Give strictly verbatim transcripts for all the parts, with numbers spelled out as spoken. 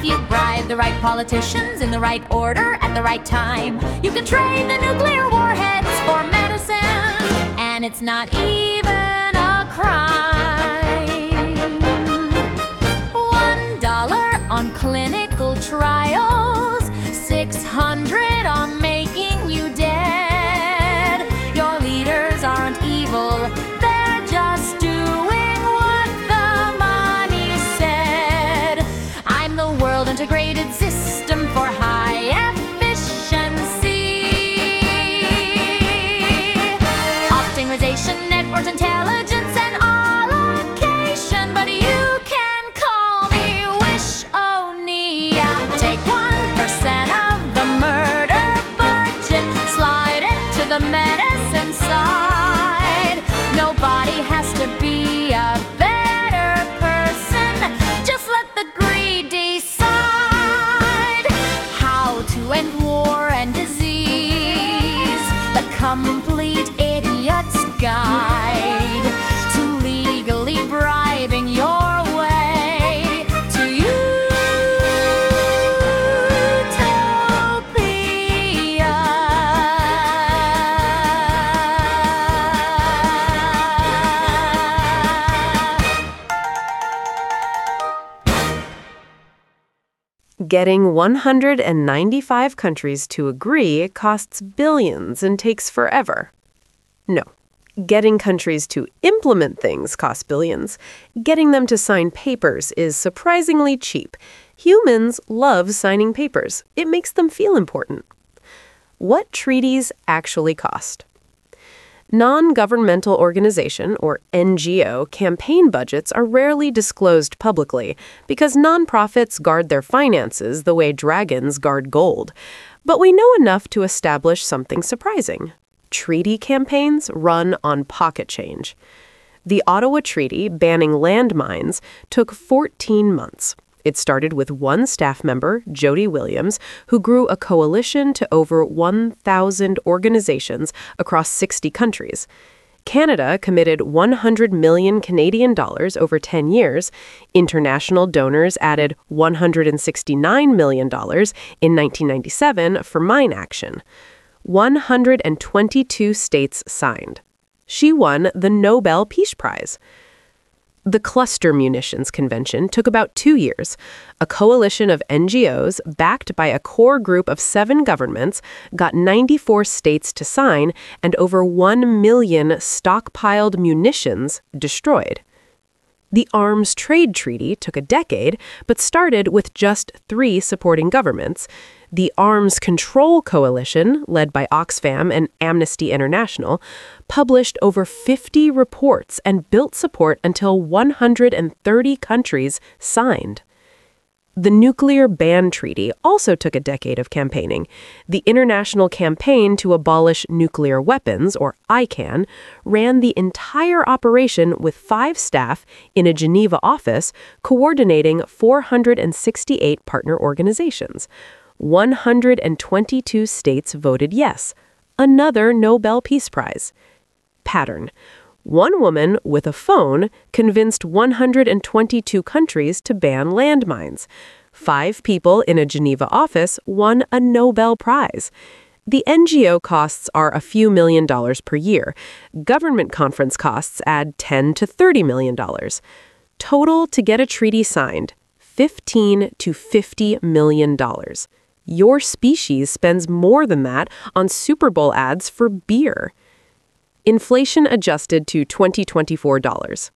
If you bribe the right politicians in the right order at the right time, you can trade the nuclear warheads for medicine, and it's not even a crime. One dollar on clinical trials, six hundred on making you dead. Your leaders aren't evil, they're just doing what the money said. I'm the world integrated system for high efficiency. Optimization, networks, intelligence, and allocation. But you can call me Wish-O-Nia. Take one percent of the murder budget, slide it to the medicine side. Nobody has to be a better person. Just let the greed decide how to end war and disease. The complete idiot's guide to legally bribing your way to Getting one hundred ninety-five countries to agree costs billions and takes forever. No. Getting countries to implement things costs billions. Getting them to sign papers is surprisingly cheap. Humans love signing papers. It makes them feel important. What treaties actually cost? Non-governmental organization, or N G O, campaign budgets are rarely disclosed publicly because nonprofits guard their finances the way dragons guard gold. But we know enough to establish something surprising. Treaty campaigns run on pocket change. The Ottawa Treaty banning landmines took fourteen months. It started with one staff member, Jody Williams, who grew a coalition to over one thousand organizations across sixty countries. Canada committed one hundred million Canadian dollars over ten years. International donors added one hundred sixty-nine million dollars in nineteen ninety-seven for mine action. one hundred twenty-two states signed. She won the Nobel Peace Prize. The Cluster Munitions Convention took about two years. A coalition of N G Os, backed by a core group of seven governments, got ninety-four states to sign and over one million stockpiled munitions destroyed. The Arms Trade Treaty took a decade, but started with just three supporting governments. The Arms Control Coalition, led by Oxfam and Amnesty International, published over fifty reports and built support until one hundred thirty countries signed. The Nuclear Ban Treaty also took a decade of campaigning. The International Campaign to Abolish Nuclear Weapons, or I CAN, ran the entire operation with five staff in a Geneva office, coordinating four hundred sixty-eight partner organizations. one hundred twenty-two states voted yes. Another Nobel Peace Prize. Pattern. One woman with a phone convinced one hundred twenty-two countries to ban landmines. Five people in a Geneva office won a Nobel Prize. The N G O costs are a few million dollars per year. Government conference costs add ten to thirty million dollars. Total to get a treaty signed, fifteen to fifty million dollars. Your species spends more than that on Super Bowl ads for beer. Inflation adjusted to twenty twenty-four dollars.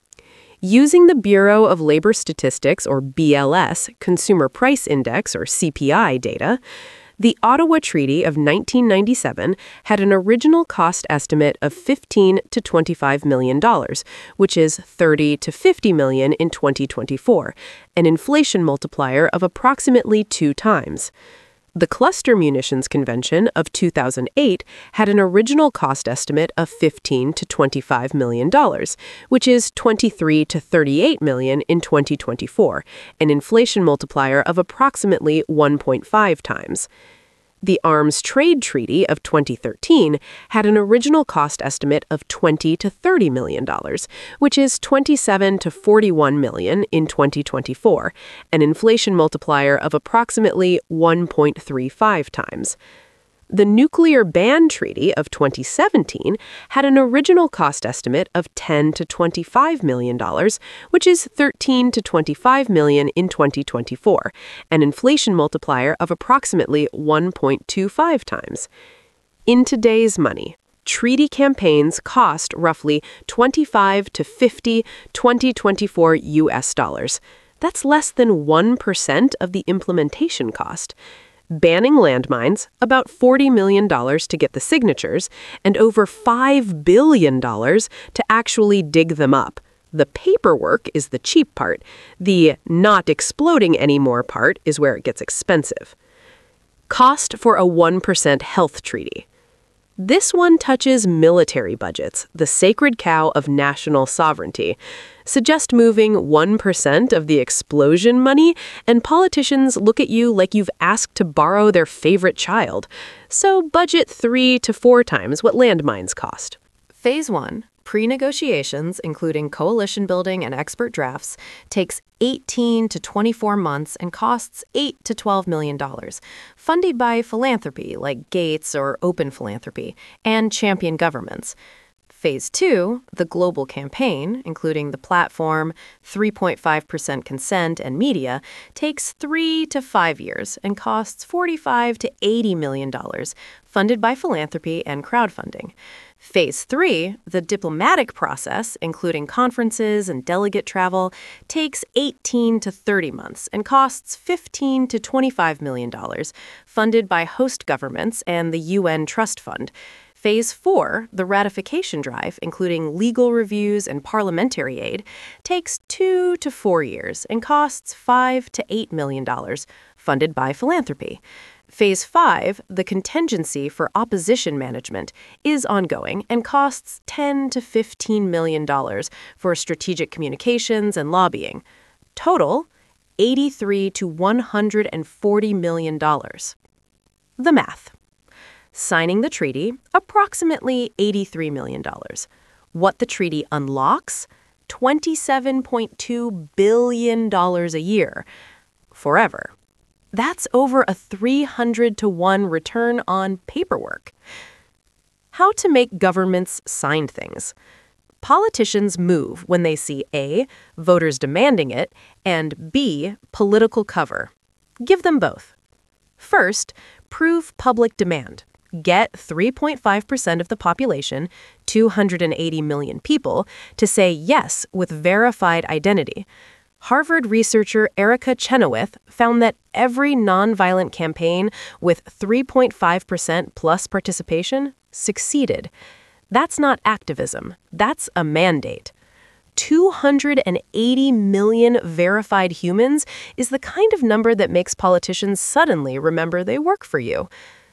Using the Bureau of Labor Statistics, or B L S, Consumer Price Index, or C P I data, the Ottawa Treaty of nineteen ninety-seven had an original cost estimate of fifteen to twenty-five million dollars, which is thirty to fifty million dollars in twenty twenty-four, an inflation multiplier of approximately two times. The Cluster Munitions Convention of two thousand eight had an original cost estimate of fifteen to twenty-five million dollars, which is twenty-three to thirty-eight million dollars in twenty twenty-four, an inflation multiplier of approximately one point five times. The Arms Trade Treaty of twenty thirteen had an original cost estimate of twenty to thirty million dollars, which is twenty-seven to forty-one million in twenty twenty-four, an inflation multiplier of approximately one point three five times. The Nuclear Ban Treaty of twenty seventeen had an original cost estimate of ten to twenty-five million dollars, which is thirteen to twenty-five million in twenty twenty-four, an inflation multiplier of approximately one point two five times. In today's money, treaty campaigns cost roughly twenty-five to fifty twenty twenty-four U S dollars. That's less than one percent of the implementation cost. Banning landmines, about forty million dollars to get the signatures, and over five billion dollars to actually dig them up. The paperwork is the cheap part. The not exploding anymore part is where it gets expensive. Cost for a one percent health treaty. This one touches military budgets, the sacred cow of national sovereignty. Suggest moving one percent of the explosion money, and politicians look at you like you've asked to borrow their favorite child. So budget three to four times what landmines cost. Phase one, pre-negotiations, including coalition building and expert drafts, takes eighteen to twenty-four months and costs eight to twelve million dollars, funded by philanthropy like Gates or Open Philanthropy, and champion governments. Phase two, the global campaign, including the platform, three point five percent consent, and media, takes three to five years and costs forty-five to eighty million dollars, funded by philanthropy and crowdfunding. Phase three, the diplomatic process, including conferences and delegate travel, takes eighteen to thirty months and costs fifteen to twenty-five million dollars, funded by host governments and the U N Trust Fund. Phase four, the ratification drive, including legal reviews and parliamentary aid, takes two to four years and costs five to eight million dollars, funded by philanthropy. Phase five, the contingency for opposition management, is ongoing and costs ten to fifteen million dollars for strategic communications and lobbying. Total, eighty-three to one hundred forty million dollars. The math. Signing the treaty, approximately eighty-three million dollars. What the treaty unlocks? twenty-seven point two billion dollars a year. Forever. That's over a three hundred to one return on paperwork. How to make governments sign things. Politicians move when they see A, voters demanding it, and B, political cover. Give them both. First, prove public demand. Get three point five percent of the population, two hundred eighty million people, to say yes with verified identity. Harvard researcher Erica Chenoweth found that every nonviolent campaign with three point five percent plus participation succeeded. That's not activism. That's a mandate. two hundred eighty million verified humans is the kind of number that makes politicians suddenly remember they work for you.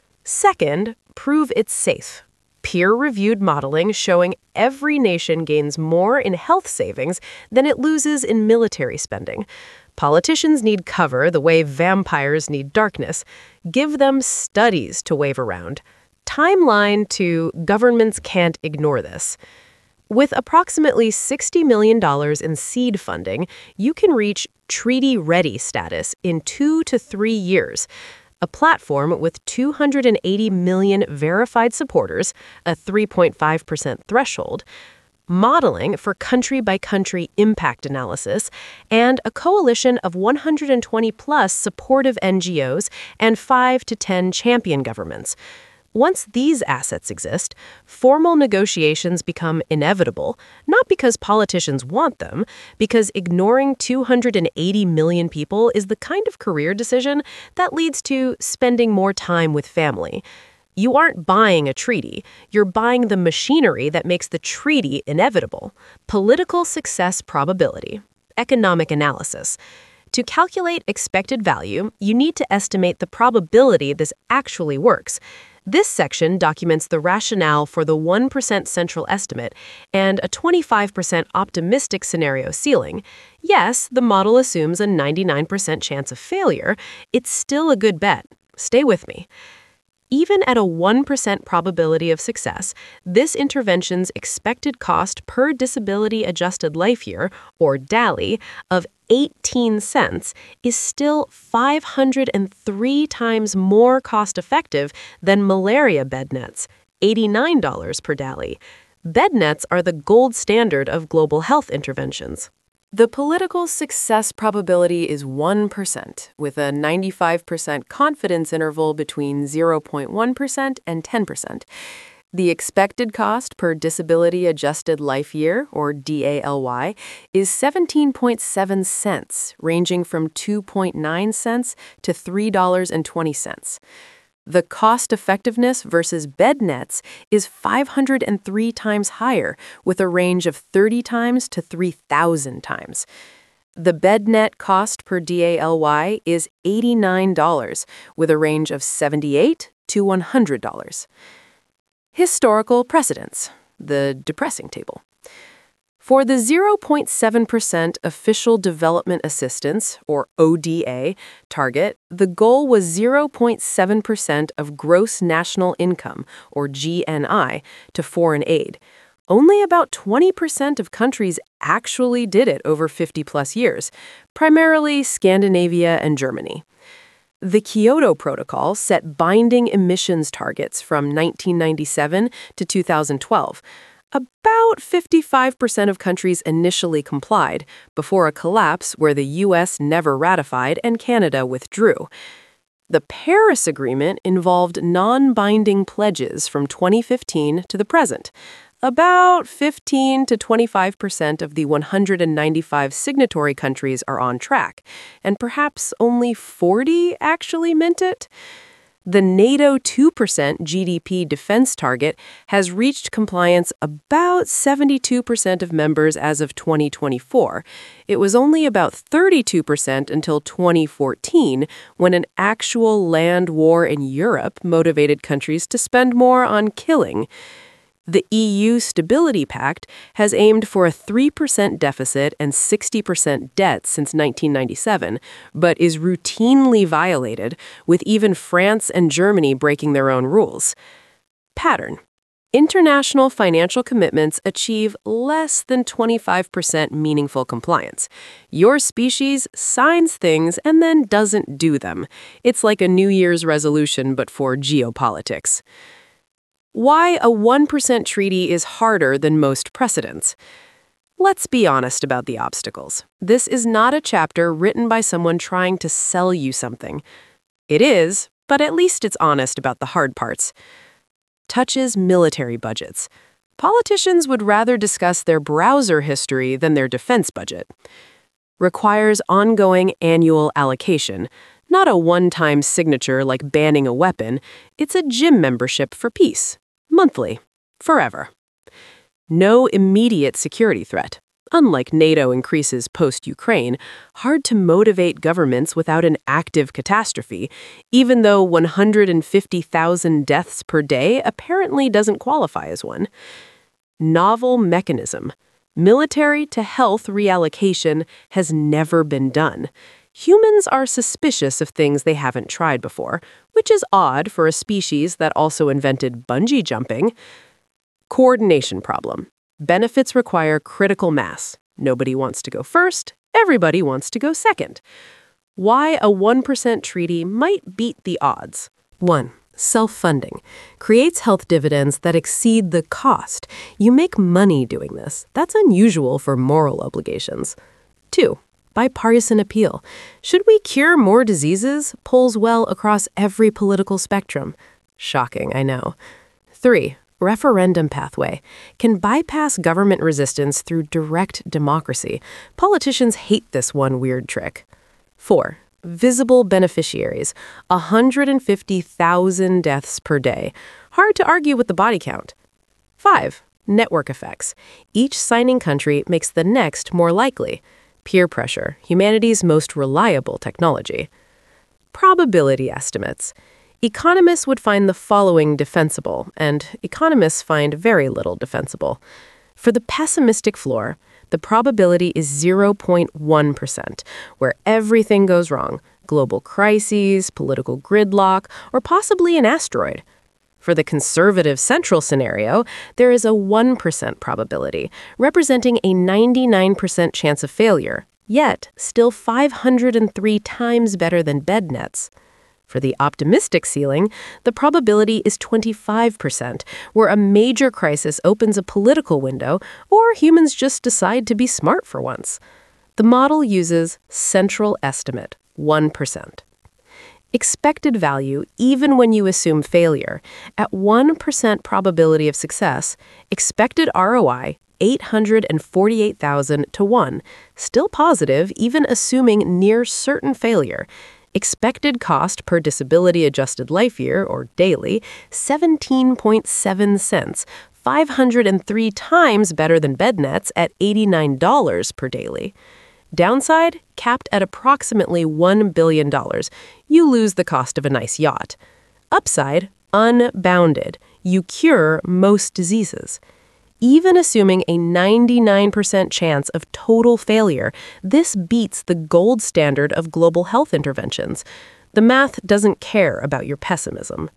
Second, prove it's safe. Peer-reviewed modeling showing every nation gains more in health savings than it loses in military spending. Politicians need cover the way vampires need darkness. Give them studies to wave around. Timeline to governments can't ignore this. With approximately sixty million dollars in seed funding, you can reach treaty-ready status in two to three years. A platform with two hundred eighty million verified supporters, a three point five percent threshold, modeling for country-by-country impact analysis, and a coalition of one hundred twenty plus supportive N G Os and five to ten champion governments. Once these assets exist, formal negotiations become inevitable, not because politicians want them, because ignoring two hundred eighty million people is the kind of career decision that leads to spending more time with family. You aren't buying a treaty, you're buying the machinery that makes the treaty inevitable. Political success probability. Economic analysis. To calculate expected value, you need to estimate the probability this actually works. This section documents the rationale for the one percent central estimate and a twenty-five percent optimistic scenario ceiling. Yes, the model assumes a ninety-nine percent chance of failure. It's still a good bet. Stay with me. Even at a one percent probability of success, this intervention's expected cost per disability adjusted life year, or D A L Y, of eighteen cents is still five hundred three times more cost-effective than malaria bed nets, eighty-nine dollars per D A L Y. Bed nets are the gold standard of global health interventions. The political success probability is one percent, with a ninety-five percent confidence interval between zero point one percent and ten percent. The expected cost per disability adjusted life year, or D A L Y, is seventeen point seven cents, ranging from two point nine cents to three dollars and twenty cents. The cost effectiveness versus bed nets is five hundred three times higher, with a range of thirty times to three thousand times. The bed net cost per D A L Y is eighty-nine dollars, with a range of seventy-eight to one hundred dollars. Historical precedents, the depressing table. For the zero point seven percent Official Development Assistance, or O D A, target, the goal was zero point seven percent of gross national income, or G N I, to foreign aid. Only about twenty percent of countries actually did it over fifty plus years, primarily Scandinavia and Germany. The Kyoto Protocol set binding emissions targets from nineteen ninety-seven to two thousand twelve. About fifty-five percent of countries initially complied, before a collapse where the U S never ratified and Canada withdrew. The Paris Agreement involved non-binding pledges from twenty fifteen to the present. About fifteen to twenty-five percent of the one hundred ninety-five signatory countries are on track, and perhaps only forty actually meant it. The NATO two percent G D P defense target has reached compliance about seventy-two percent of members as of twenty twenty-four. It was only about thirty-two percent until twenty fourteen, when an actual land war in Europe motivated countries to spend more on killing. The E U Stability Pact has aimed for a three percent deficit and sixty percent debt since nineteen ninety-seven, but is routinely violated, with even France and Germany breaking their own rules. Pattern. International financial commitments achieve less than twenty-five percent meaningful compliance. Your species signs things and then doesn't do them. It's like a New Year's resolution, but for geopolitics. Why a one percent treaty is harder than most precedents. Let's be honest about the obstacles. This is not a chapter written by someone trying to sell you something. It is, but at least it's honest about the hard parts. Touches military budgets. Politicians would rather discuss their browser history than their defense budget. Requires ongoing annual allocation. Not a one-time signature like banning a weapon. It's a gym membership for peace. Monthly. Forever. No immediate security threat. Unlike NATO increases post-Ukraine, hard to motivate governments without an active catastrophe, even though one hundred fifty thousand deaths per day apparently doesn't qualify as one. Novel mechanism. Military to health reallocation has never been done. Humans are suspicious of things they haven't tried before, which is odd for a species that also invented bungee jumping. Coordination problem. Benefits require critical mass. Nobody wants to go first, everybody wants to go second. Why a one percent treaty might beat the odds. one. Self-funding. Creates health dividends that exceed the cost. You make money doing this. That's unusual for moral obligations. two. Bipartisan appeal. Should we cure more diseases? Polls well across every political spectrum. Shocking, I know. three. Referendum pathway. Can bypass government resistance through direct democracy. Politicians hate this one weird trick. four. Visible beneficiaries. one hundred fifty thousand deaths per day. Hard to argue with the body count. five. Network effects. Each signing country makes the next more likely. Peer pressure, humanity's most reliable technology. Probability estimates. Economists would find the following defensible, and economists find very little defensible. For the pessimistic floor, the probability is zero point one percent, where everything goes wrong. global crises, political gridlock, or possibly an asteroid. For the conservative central scenario, there is a one percent probability, representing a ninety-nine percent chance of failure, yet still five hundred three times better than bed nets. For the optimistic ceiling, the probability is twenty-five percent, where a major crisis opens a political window or humans just decide to be smart for once. The model uses central estimate, one percent. Expected value, even when you assume failure, at one percent probability of success, expected R O I, eight hundred forty-eight thousand to one, still positive even assuming near certain failure. Expected cost per disability-adjusted life year, or daily, seventeen point seven cents, five hundred three times better than bed nets at eighty-nine dollars per daily. Downside, capped at approximately one billion dollars. You lose the cost of a nice yacht. Upside, unbounded. You cure most diseases. Even assuming a ninety-nine percent chance of total failure, this beats the gold standard of global health interventions. The math doesn't care about your pessimism.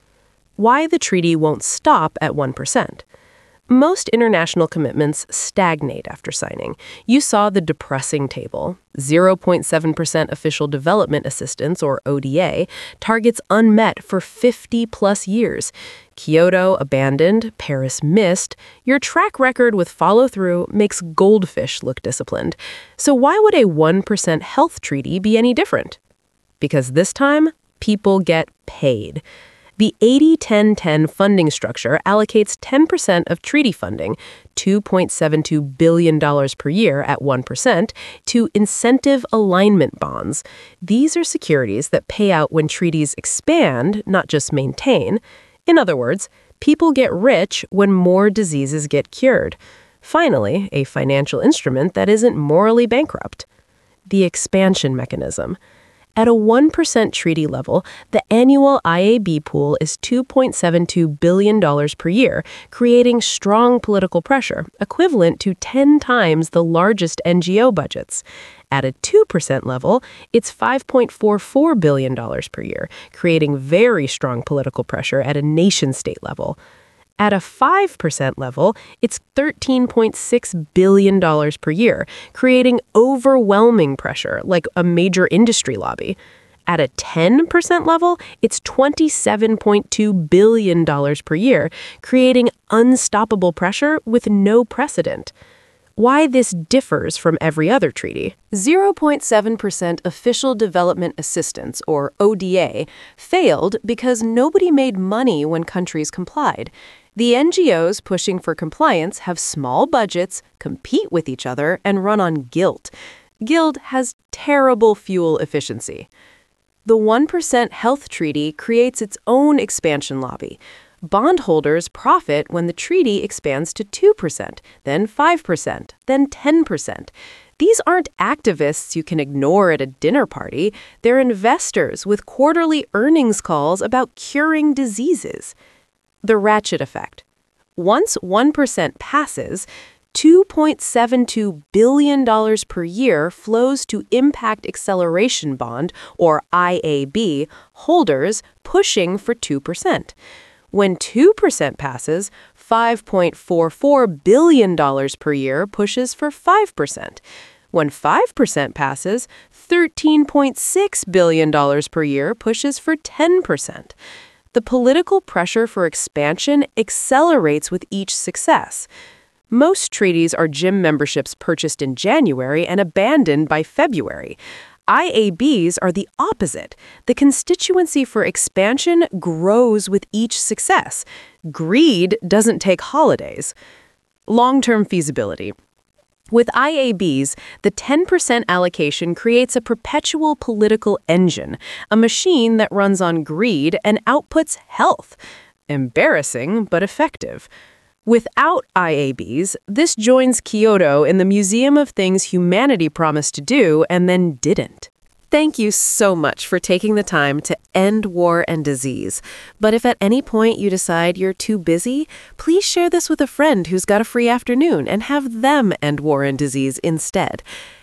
Why the treaty won't stop at one percent? Most international commitments stagnate after signing. You saw the depressing table. zero point seven percent official development assistance, or O D A, targets unmet for fifty plus years. Kyoto abandoned, Paris missed. Your track record with follow-through makes goldfish look disciplined. So why would a one percent health treaty be any different? Because this time, people get paid. The eighty ten ten funding structure allocates ten percent of treaty funding, two point seven two billion dollars per year at one percent, to incentive alignment bonds. These are securities that pay out when treaties expand, not just maintain. In other words, people get rich when more diseases get cured. Finally, a financial instrument that isn't morally bankrupt. The expansion mechanism. At a one percent treaty level, the annual I A B pool is two point seven two billion dollars per year, creating strong political pressure, equivalent to ten times the largest N G O budgets. At a two percent level, it's five point four four billion dollars per year, creating very strong political pressure at a nation-state level. At a five percent level, it's thirteen point six billion dollars per year, creating overwhelming pressure, like a major industry lobby. At a ten percent level, it's twenty-seven point two billion dollars per year, creating unstoppable pressure with no precedent. Why this differs from every other treaty? zero point seven percent Official Development Assistance, or O D A, failed because nobody made money when countries complied. The N G Os pushing for compliance have small budgets, compete with each other, and run on guilt. Guilt has terrible fuel efficiency. The one percent health treaty creates its own expansion lobby. Bondholders profit when the treaty expands to two percent, then five percent, then ten percent. These aren't activists you can ignore at a dinner party. They're investors with quarterly earnings calls about curing diseases. The ratchet effect. Once one percent passes, two point seven two billion dollars per year flows to Impact Acceleration Bond, or I A B, holders pushing for two percent. When two percent passes, five point four four billion dollars per year pushes for five percent. When five percent passes, thirteen point six billion dollars per year pushes for ten percent. The political pressure for expansion accelerates with each success. Most treaties are gym memberships purchased in January and abandoned by February. I A Bs are the opposite. The constituency for expansion grows with each success. Greed doesn't take holidays. Long-term feasibility. With I A Bs, the ten percent allocation creates a perpetual political engine, a machine that runs on greed and outputs health. Embarrassing, but effective. Without I A Bs, this joins Kyoto in the museum of things humanity promised to do and then didn't. Thank you so much for taking the time to end war and disease. But if at any point you decide you're too busy, please share this with a friend who's got a free afternoon and have them end war and disease instead.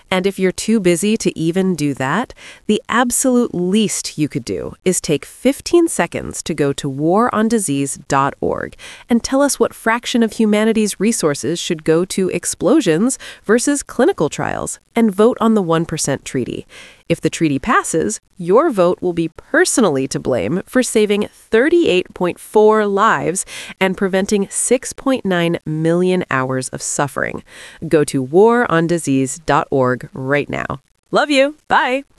And if you're too busy to even do that, the absolute least you could do is take fifteen seconds to go to war on disease dot org and tell us what fraction of humanity's resources should go to explosions versus clinical trials, and vote on the one percent treaty. If the treaty passes, your vote will be personally to blame for saving thirty-eight point four lives and preventing six point nine million hours of suffering. Go to war on disease dot org right now. Love you. Bye.